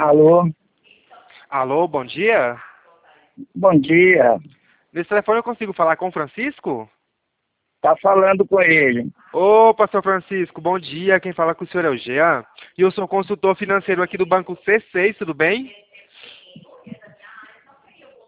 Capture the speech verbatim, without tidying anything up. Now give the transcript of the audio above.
Alô, Alô, bom dia. bom dia. Nesse telefone eu consigo falar com o Francisco? Tá falando com ele. Ô, pastor Francisco, bom dia. Quem fala com o senhor é o Jean. E eu sou consultor financeiro aqui do Banco C seis, tudo bem?